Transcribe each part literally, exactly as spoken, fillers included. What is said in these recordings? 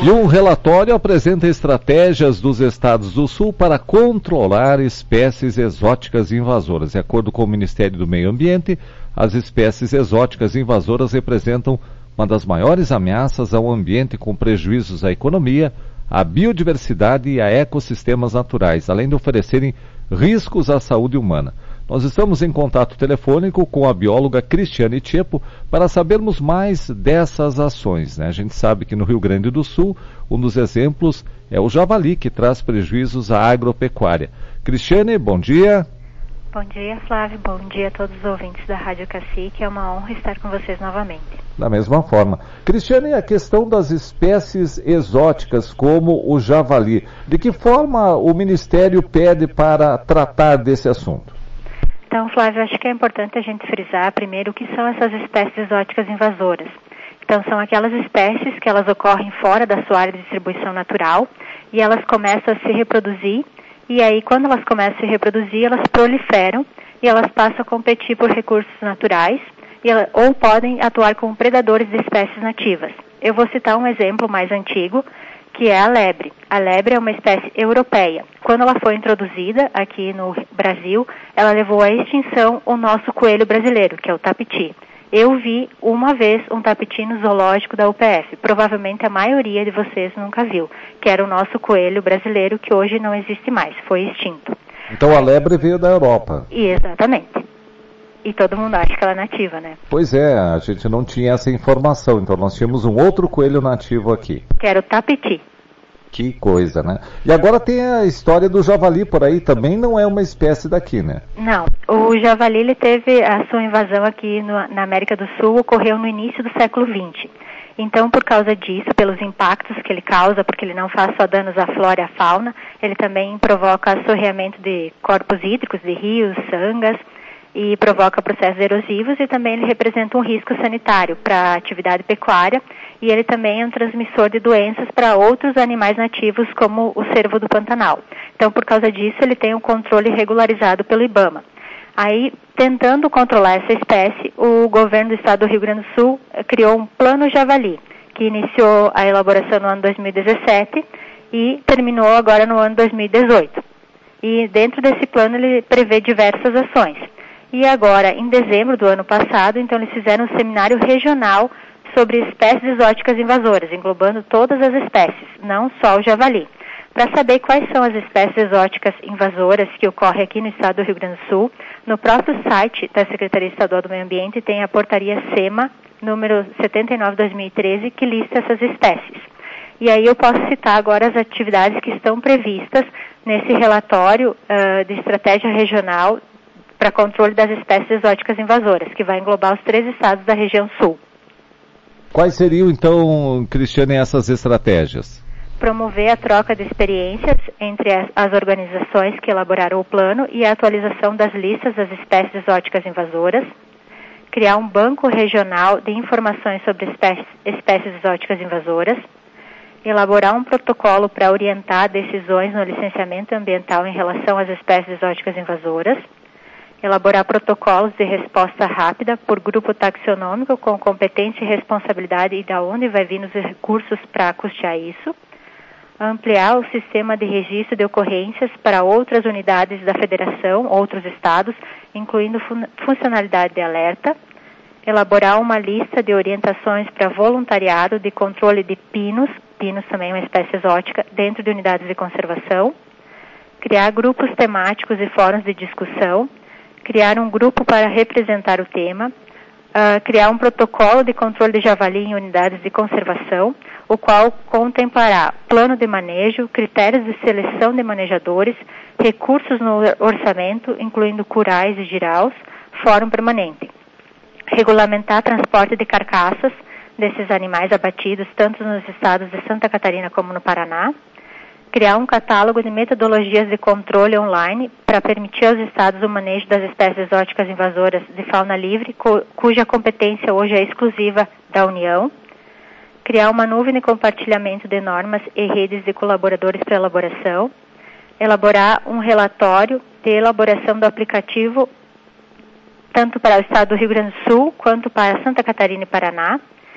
E um relatório apresenta estratégias dos estados do Sul para controlar espécies exóticas invasoras. De acordo com o Ministério do Meio Ambiente, as espécies exóticas invasoras representam uma das maiores ameaças ao ambiente, com prejuízos à economia, à biodiversidade e a ecossistemas naturais, além de oferecerem riscos à saúde humana. Nós estamos em contato telefônico com a bióloga Cristiane Tchepo para sabermos mais dessas ações, né? A gente sabe que no Rio Grande do Sul, um dos exemplos é o javali, que traz prejuízos à agropecuária. Cristiane, bom dia. Bom dia, Flávio. Bom dia a todos os ouvintes da Rádio Cacique. É uma honra estar com vocês novamente. Da mesma forma. Cristiane, a questão das espécies exóticas, como o javali, de que forma o Ministério pede para tratar desse assunto? Então, Flávio, acho que é importante a gente frisar primeiro o que são essas espécies exóticas invasoras. Então, são aquelas espécies que elas ocorrem fora da sua área de distribuição natural e elas começam a se reproduzir, e aí quando elas começam a se reproduzir, elas proliferam e elas passam a competir por recursos naturais e ela, ou podem atuar como predadores de espécies nativas. Eu vou citar um exemplo mais antigo, que é a lebre. A lebre é uma espécie europeia. Quando ela foi introduzida aqui no Brasil, ela levou à extinção o nosso coelho brasileiro, que é o tapiti. Eu vi uma vez um tapiti no zoológico da U P F. Provavelmente a maioria de vocês nunca viu, que era o nosso coelho brasileiro, que hoje não existe mais, foi extinto. Então a lebre veio da Europa. Exatamente. E todo mundo acha que ela é nativa, né? Pois é, a gente não tinha essa informação, então nós tínhamos um outro coelho nativo aqui. Que era o tapiti. Que coisa, né? E agora tem a história do javali por aí, também não é uma espécie daqui, né? Não, o javali ele teve a sua invasão aqui no, na América do Sul, ocorreu no início do século vinte. Então, por causa disso, pelos impactos que ele causa, porque ele não faz só danos à flora e à fauna, ele também provoca assorreamento de corpos hídricos, de rios, sangas, e provoca processos erosivos, e também ele representa um risco sanitário para a atividade pecuária, e ele também é um transmissor de doenças para outros animais nativos, como o cervo do Pantanal. Então, por causa disso, ele tem um controle regularizado pelo IBAMA. Aí, tentando controlar essa espécie, o governo do estado do Rio Grande do Sul criou um plano javali, que iniciou a elaboração no ano dois mil e dezessete e terminou agora no ano dois mil e dezoito. E dentro desse plano ele prevê diversas ações. E agora, em dezembro do ano passado, então eles fizeram um seminário regional sobre espécies exóticas invasoras, englobando todas as espécies, não só o javali, para saber quais são as espécies exóticas invasoras que ocorrem aqui no estado do Rio Grande do Sul. No próprio site da Secretaria Estadual do Meio Ambiente tem a portaria SEMA, número setenta e nove barra dois mil e treze, que lista essas espécies. E aí eu posso citar agora as atividades que estão previstas nesse relatório uh, de estratégia regional para controle das espécies exóticas invasoras, que vai englobar os três estados da região sul. Quais seriam, então, Cristiane, essas estratégias? Promover a troca de experiências entre as, as organizações que elaboraram o plano e a atualização das listas das espécies exóticas invasoras. Criar um banco regional de informações sobre espécies, espécies exóticas invasoras. Elaborar um protocolo para orientar decisões no licenciamento ambiental em relação às espécies exóticas invasoras. Elaborar protocolos de resposta rápida por grupo taxonômico com competência e responsabilidade e da onde vai vir os recursos para custear isso. Ampliar o sistema de registro de ocorrências para outras unidades da federação, outros estados, incluindo fun- funcionalidade de alerta. Elaborar uma lista de orientações para voluntariado de controle de pinos, pinos também é uma espécie exótica, dentro de unidades de conservação. Criar grupos temáticos e fóruns de discussão. Criar um grupo para representar o tema, uh, criar um protocolo de controle de javali em unidades de conservação, o qual contemplará plano de manejo, critérios de seleção de manejadores, recursos no orçamento, incluindo curais e giraus, fórum permanente. Regulamentar transporte de carcaças desses animais abatidos, tanto nos estados de Santa Catarina como no Paraná. Criar um catálogo de metodologias de controle online para permitir aos estados o manejo das espécies exóticas invasoras de fauna livre, cu- cuja competência hoje é exclusiva da União. Criar uma nuvem de compartilhamento de normas e redes de colaboradores para elaboração. Elaborar um relatório de elaboração do aplicativo tanto para o estado do Rio Grande do Sul quanto para Santa Catarina e Paraná.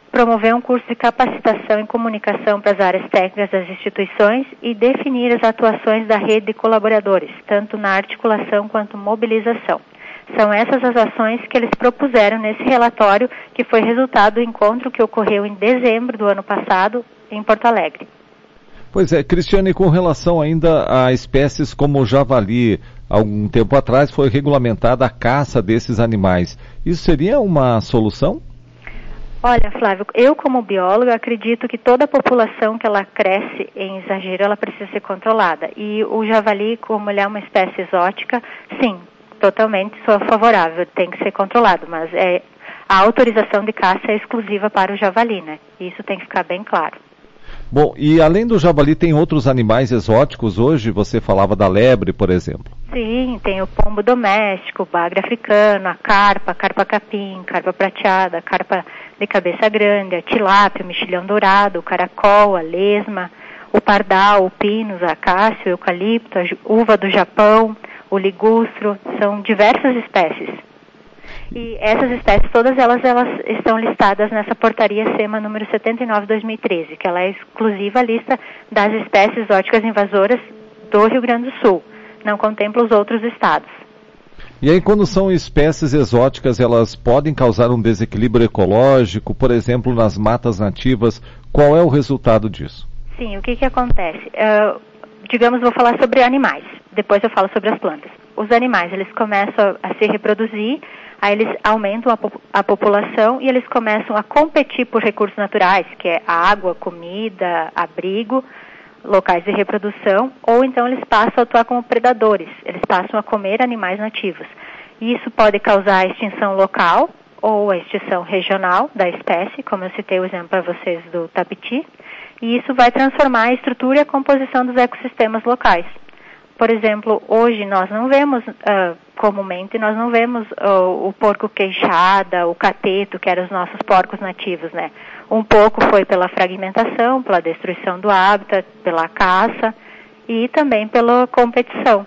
promover um curso de capacitação em comunicação para as áreas técnicas das instituições e definir as atuações da rede de colaboradores, tanto na articulação quanto mobilização. São essas as ações que eles propuseram nesse relatório, que foi resultado do encontro que ocorreu em dezembro do ano passado em Porto Alegre. Pois é, Cristiane, com relação ainda a espécies como o javali, algum tempo atrás foi regulamentada a caça desses animais. Isso seria uma solução? Olha, Flávio, eu como biólogo acredito que toda a população que ela cresce em exagero, ela precisa ser controlada. E o javali, como ele é uma espécie exótica, sim, totalmente sou favorável, tem que ser controlado, mas é, a autorização de caça é exclusiva para o javali, né? Isso tem que ficar bem claro. Bom, e além do javali, tem outros animais exóticos hoje? Você falava da lebre, por exemplo. Sim, tem o pombo doméstico, o bagre africano, a carpa, a carpa capim, carpa prateada, a carpa de cabeça grande, a tilápia, o mexilhão dourado, o caracol, a lesma, o pardal, o pinus, a acácio, o eucalipto, a uva do Japão, o ligustro, são diversas espécies. E essas espécies, todas elas, elas estão listadas nessa portaria SEMA número setenta e nove de dois mil e treze, que ela é exclusiva a lista das espécies exóticas invasoras do Rio Grande do Sul. Não contempla os outros estados. E aí, quando são espécies exóticas, elas podem causar um desequilíbrio ecológico, por exemplo, nas matas nativas. Qual é o resultado disso? Sim, o que que acontece? Uh, digamos, vou falar sobre animais, depois eu falo sobre as plantas. Os animais, eles começam a se reproduzir, aí eles aumentam a, a população e eles começam a competir por recursos naturais, que é água, comida, abrigo, locais de reprodução, ou então eles passam a atuar como predadores, eles passam a comer animais nativos. E isso pode causar a extinção local ou a extinção regional da espécie, como eu citei o exemplo para vocês do tapiti, e isso vai transformar a estrutura e a composição dos ecossistemas locais. Por exemplo, hoje nós não vemos, uh, comumente, nós não vemos uh, o porco queixada, o cateto, que eram os nossos porcos nativos, né? Um pouco foi pela fragmentação, pela destruição do hábitat, pela caça e também pela competição.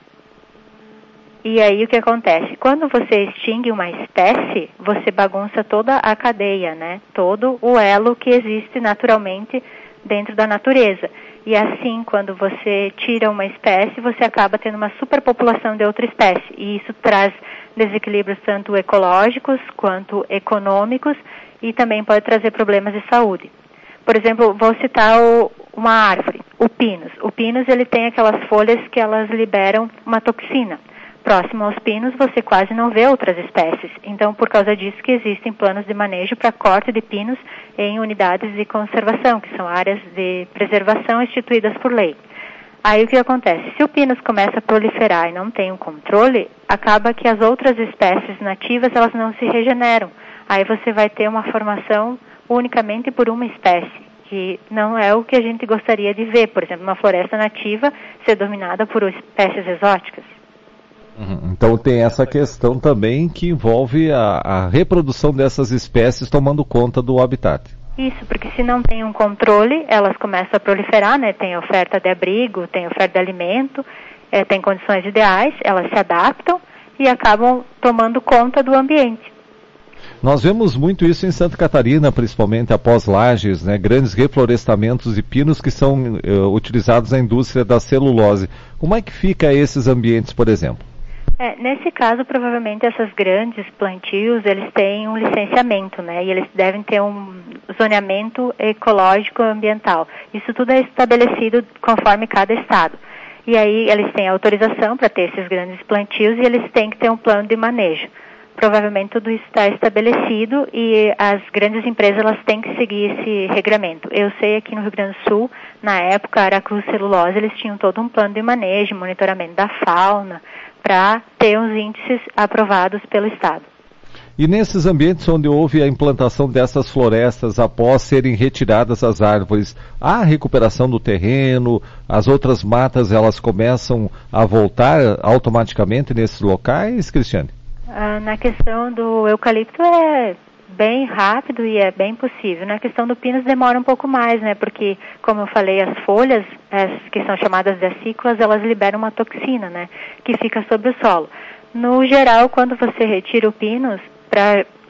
E aí o que acontece? Quando você extingue uma espécie, você bagunça toda a cadeia, né? Todo o elo que existe naturalmente dentro da natureza. E assim, quando você tira uma espécie, você acaba tendo uma superpopulação de outra espécie. E isso traz desequilíbrios tanto ecológicos quanto econômicos e também pode trazer problemas de saúde. Por exemplo, vou citar o, uma árvore, o pinus. O pinus, ele tem aquelas folhas que elas liberam uma toxina. Próximo aos pinos, você quase não vê outras espécies. Então, por causa disso que existem planos de manejo para corte de pinos em unidades de conservação, que são áreas de preservação instituídas por lei. Aí o que acontece? Se o pinus começa a proliferar e não tem um controle, acaba que as outras espécies nativas, elas não se regeneram. Aí você vai ter uma formação unicamente por uma espécie, que não é o que a gente gostaria de ver. Por exemplo, uma floresta nativa ser dominada por espécies exóticas. Então tem essa questão também que envolve a, a reprodução dessas espécies tomando conta do habitat. Isso, porque se não tem um controle, elas começam a proliferar, né? Tem oferta de abrigo, tem oferta de alimento, é, tem condições ideais, elas se adaptam e acabam tomando conta do ambiente. Nós vemos muito isso em Santa Catarina, principalmente após lajes, né? Grandes reflorestamentos de pinos que são uh, utilizados na indústria da celulose. Como é que fica esses ambientes, por exemplo? É, nesse caso, provavelmente, essas grandes plantios, eles têm um licenciamento, né? E eles devem ter um zoneamento ecológico ambiental. Isso tudo é estabelecido conforme cada estado. E aí, eles têm autorização para ter esses grandes plantios e eles têm que ter um plano de manejo. Provavelmente tudo isso está estabelecido e as grandes empresas, elas têm que seguir esse regramento. Eu sei aqui no Rio Grande do Sul, na época, a Aracruz Celulose, eles tinham todo um plano de manejo, monitoramento da fauna, para ter os índices aprovados pelo Estado. E nesses ambientes onde houve a implantação dessas florestas após serem retiradas as árvores, há recuperação do terreno, as outras matas elas começam a voltar automaticamente nesses locais, Cristiane? Ah, na questão do eucalipto é bem rápido e é bem possível. Na questão do pinus demora um pouco mais, né? Porque, como eu falei, as folhas, as que são chamadas de acículas, elas liberam uma toxina, né? Que fica sobre o solo. No geral, quando você retira o pinus, para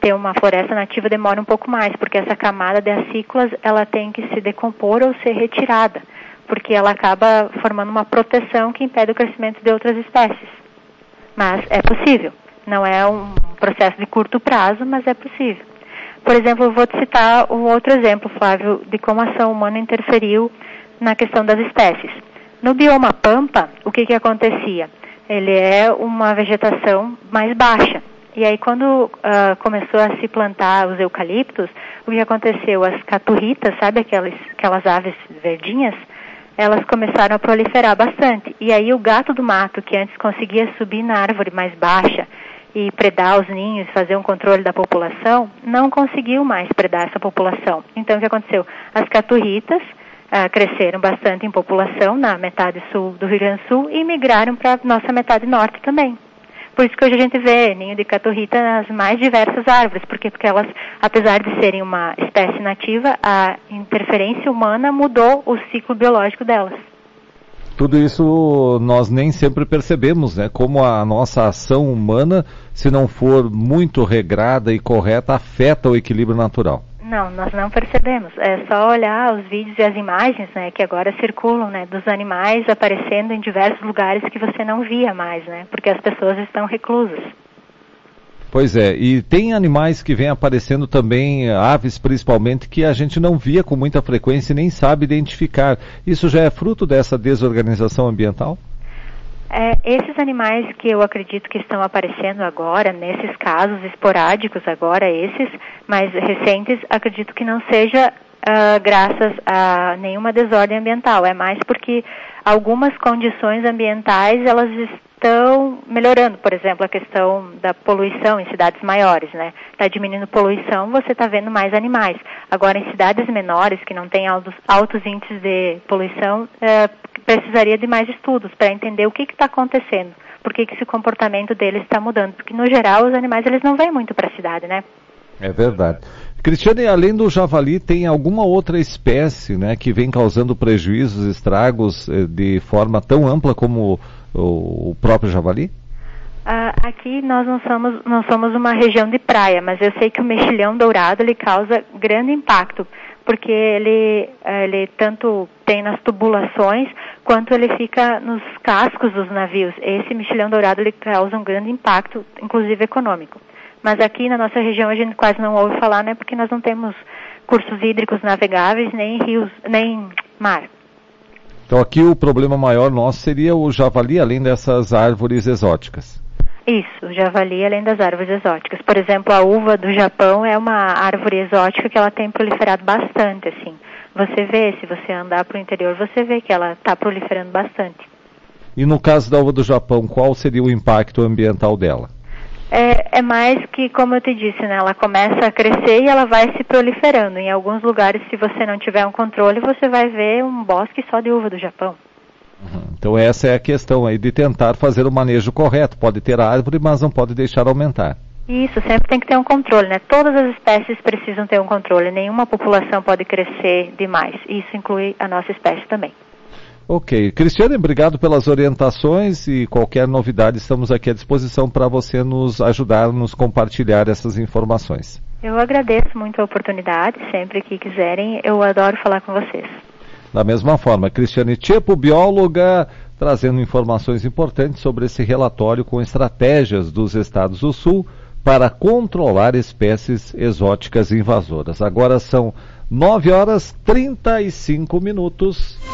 ter uma floresta nativa demora um pouco mais, porque essa camada de acículas, ela tem que se decompor ou ser retirada, porque ela acaba formando uma proteção que impede o crescimento de outras espécies. Mas é possível. Não é um processo de curto prazo, mas é possível. Por exemplo, eu vou te citar um outro exemplo, Flávio, de como a ação humana interferiu na questão das espécies. No bioma Pampa, o que que acontecia? Ele é uma vegetação mais baixa. E aí, quando uh, começou a se plantar os eucaliptos, o que aconteceu? As caturritas, sabe aquelas, aquelas aves verdinhas? Elas começaram a proliferar bastante. E aí, o gato do mato, que antes conseguia subir na árvore mais baixa e predar os ninhos, fazer um controle da população, não conseguiu mais predar essa população. Então, o que aconteceu? As caturritas uh, cresceram bastante em população na metade sul do Rio Grande do Sul e migraram para a nossa metade norte também. Por isso que hoje a gente vê ninho de caturrita nas mais diversas árvores, porque, porque elas, apesar de serem uma espécie nativa, a interferência humana mudou o ciclo biológico delas. Tudo isso nós nem sempre percebemos, né? Como a nossa ação humana, se não for muito regrada e correta, afeta o equilíbrio natural. Não, nós não percebemos. É só olhar os vídeos e as imagens, né, que agora circulam, né, dos animais aparecendo em diversos lugares que você não via mais, né, porque as pessoas estão reclusas. Pois é, e tem animais que vêm aparecendo também, aves principalmente, que a gente não via com muita frequência e nem sabe identificar. Isso já é fruto dessa desorganização ambiental? É, esses animais que eu acredito que estão aparecendo agora, nesses casos esporádicos agora, esses mais recentes, acredito que não seja uh, graças a nenhuma desordem ambiental. É mais porque algumas condições ambientais, elas estão melhorando. Por exemplo, a questão da poluição em cidades maiores, né? Está diminuindo a poluição, você está vendo mais animais. Agora, em cidades menores, que não têm altos, altos índices de poluição, uh, precisaria de mais estudos para entender o que está acontecendo, por que esse comportamento deles está mudando, porque no geral os animais eles não vêm muito para a cidade, né? É verdade. Cristiane, além do javali, tem alguma outra espécie, né, que vem causando prejuízos, estragos eh, de forma tão ampla como o, o próprio javali? Ah, aqui nós não somos, não somos uma região de praia, mas eu sei que o mexilhão dourado ele causa grande impacto, porque ele, ele tanto tem nas tubulações, quanto ele fica nos cascos dos navios. Esse mexilhão dourado ele causa um grande impacto, inclusive econômico. Mas aqui na nossa região a gente quase não ouve falar, né, porque nós não temos cursos hídricos navegáveis, nem rios, nem mar. Então aqui o problema maior nosso seria o javali, além dessas árvores exóticas. Isso, o javali além das árvores exóticas. Por exemplo, a uva do Japão é uma árvore exótica que ela tem proliferado bastante, assim. Você vê, se você andar para o interior, você vê que ela está proliferando bastante. E no caso da uva do Japão, qual seria o impacto ambiental dela? É, é mais que, como eu te disse, né, ela começa a crescer e ela vai se proliferando. Em alguns lugares, se você não tiver um controle, você vai ver um bosque só de uva do Japão. Então essa é a questão aí de tentar fazer o manejo correto. Pode ter árvore, mas não pode deixar aumentar. Isso, sempre tem que ter um controle, né? Todas as espécies precisam ter um controle. Nenhuma população pode crescer demais. Isso inclui a nossa espécie também. Ok. Cristiane, obrigado pelas orientações e qualquer novidade estamos aqui à disposição para você nos ajudar, nos compartilhar essas informações. Eu agradeço muito a oportunidade. Sempre que quiserem, eu adoro falar com vocês. Da mesma forma, Cristiane Tchepo, bióloga, trazendo informações importantes sobre esse relatório com estratégias dos estados do Sul para controlar espécies exóticas invasoras. Agora são nove horas e trinta e cinco minutos.